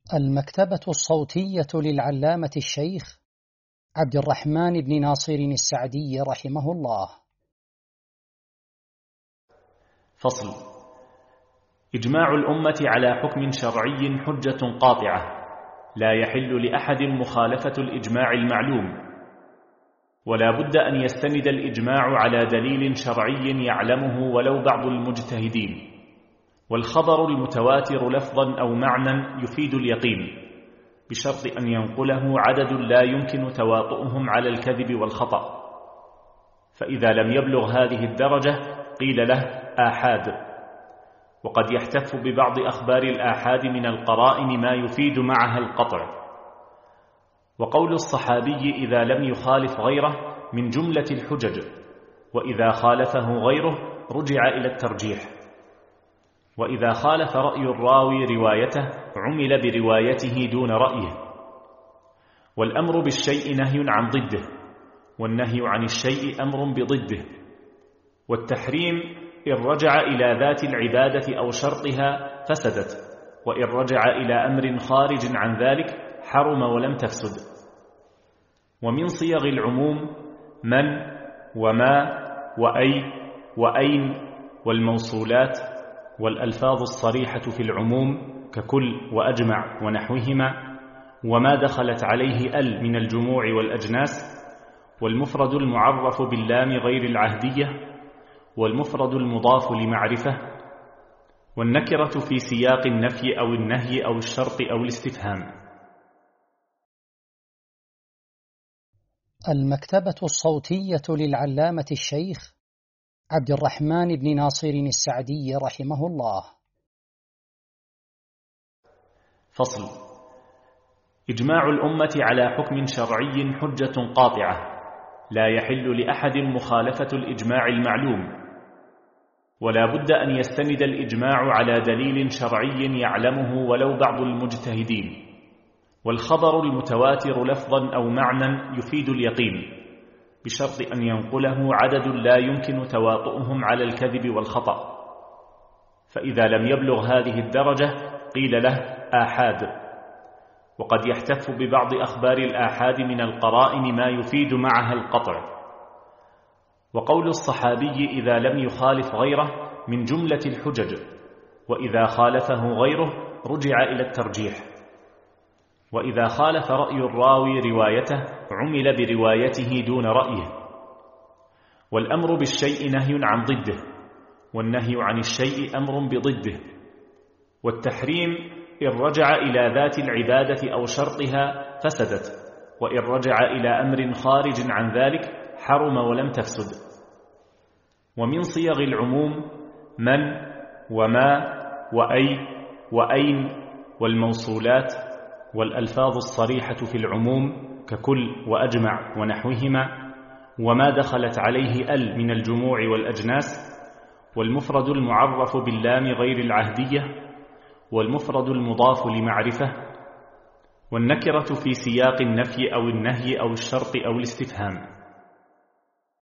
المكتبة الصوتية للعلامة الشيخ عبد الرحمن بن ناصر السعدي رحمه الله. فصل. إجماع الأمة على حكم شرعي حجة قاطعة، لا يحل لأحد مخالفة الإجماع المعلوم، ولا بد أن يستند الإجماع على دليل شرعي يعلمه ولو بعض المجتهدين، والخبر المتواتر لفظا أو معنى يفيد اليقين، بشرط أن ينقله عدد لا يمكن تواطؤهم على الكذب والخطأ. فإذا لم يبلغ هذه الدرجة قيل له آحاد، وقد يحتف ببعض أخبار الآحاد من القرائن ما يفيد معها القطع. وقول الصحابي إذا لم يخالف غيره من جملة الحجج، وإذا خالفه غيره رجع إلى الترجيح. وإذا خالف رأي الراوي روايته عمل بروايته دون رأيه. والأمر بالشيء نهي عن ضده، والنهي عن الشيء أمر بضده. والتحريم إن رجع إلى ذات العبادة أو شرطها فسدت، وإن رجع إلى أمر خارج عن ذلك حرم ولم تفسد. ومن صيغ العموم من وما وأي وأين والموصولات، والألفاظ الصريحة في العموم ككل وأجمع ونحوهما، وما دخلت عليه ال من الجموع والأجناس، والمفرد المعرف باللام غير العهدية، والمفرد المضاف لمعرفة، والنكرة في سياق النفي أو النهي أو الشرط أو الاستفهام. المكتبة الصوتية للعلامة الشيخ عبد الرحمن بن ناصر السعدي رحمه الله. فصل. إجماع الأمة على حكم شرعي حجة قاطعة، لا يحل لأحد مخالفة الإجماع المعلوم، ولا بد أن يستند الإجماع على دليل شرعي يعلمه ولو بعض المجتهدين، والخبر المتواتر لفظا أو معنى يفيد اليقين، بشرط أن ينقله عدد لا يمكن تواطؤهم على الكذب والخطأ. فإذا لم يبلغ هذه الدرجة قيل له آحاد، وقد يحتف ببعض أخبار الآحاد من القرائن ما يفيد معها القطع. وقول الصحابي إذا لم يخالف غيره من جملة الحجج، وإذا خالفه غيره رجع إلى الترجيح. وإذا خالف رأي الراوي روايته عمل بروايته دون رأيه. والأمر بالشيء نهي عن ضده، والنهي عن الشيء أمر بضده. والتحريم إن رجع إلى ذات العبادة أو شرطها فسدت، وإن رجع إلى أمر خارج عن ذلك حرم ولم تفسد. ومن صيغ العموم من وما وأي وأين والموصولات، والألفاظ الصريحة في العموم ككل وأجمع ونحوهما، وما دخلت عليه ال من الجموع والأجناس، والمفرد المعرف باللام غير العهدية، والمفرد المضاف لمعرفة، والنكرة في سياق النفي أو النهي أو الشرط أو الاستفهام.